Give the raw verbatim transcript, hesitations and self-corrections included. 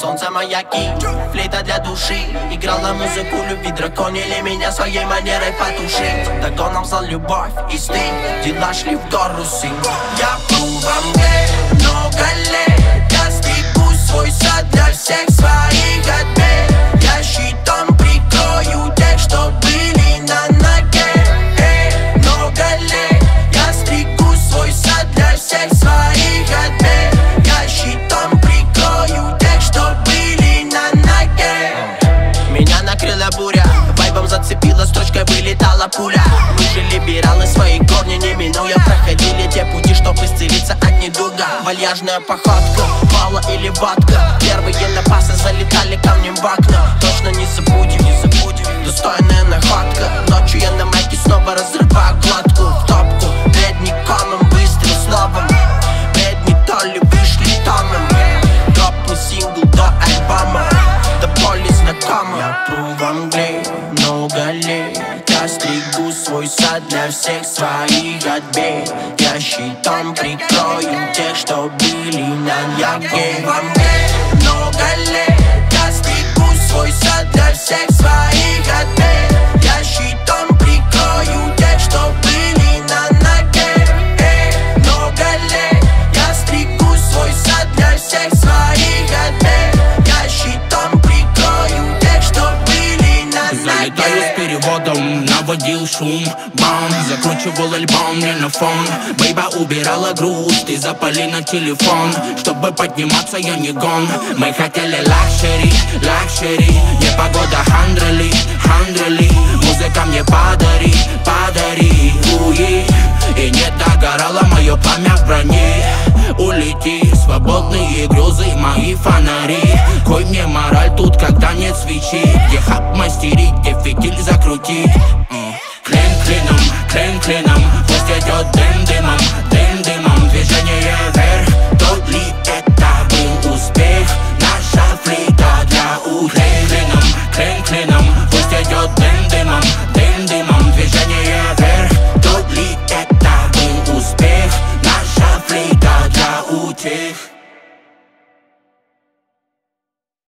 солнца маяки, флейта для души играла музыку любви, драконили меня своей манерой потушить. Тогда нам взял любовь и стыль, дела шли в гору сил. Я плыл во мгле много лет, я стригу свой сад для всех своих отбед. Я щитом прикрою тех, что были на ноге. Эй, много лет, я стригу свой сад для всех своих отбед. Я щитом прикрою тех, что были на ноге. Меня накрыла буря, вайбом зацепила, строчкой вылетала пуля. Мы же либералы, свои корни не минуя, проходили те пути, чтоб исцелиться от недуга. Вальяжная походка, мало или ватка, первые напасы залетали камнем в окна. Точно не забудем, не забудем, достойная находка. Ночью я на майке снова разрываю кладку в топку. Бредни комом, выстрел словом, бредни то ли вышли томом. Дропни сингл до альбома, до боли знакома. Я пру во мгле много лет, я стригу свой сад для всех своих отбед. Я щитом прикрою тех, что были на ноге. Во мгле много лет, я стригу свой сад для всех своих отбед. Я щитом прикрою тех, что были на ноге. Эй, много лет, я стригу свой сад для всех своих отбед. Я щитом прикрою тех, что были на ноге. Залетаю с переводом, наводил шум, бам, закручивал альбом мне на фон. Бейба убирала груз, ты запали на телефон. Чтобы подниматься, я не гон. Мы хотели лакшери, лакшери, непогода хандрили, хандрили. Музыка мне подари, подари, уи. И не догорало мое пламя в броне. Улети, свободные грезы, мои фонари. Кой мне мораль тут, когда нет свечи. Где хап мастерить, где фитиль закрутить. Клин клином, клин клином, пусть идет дым дымом.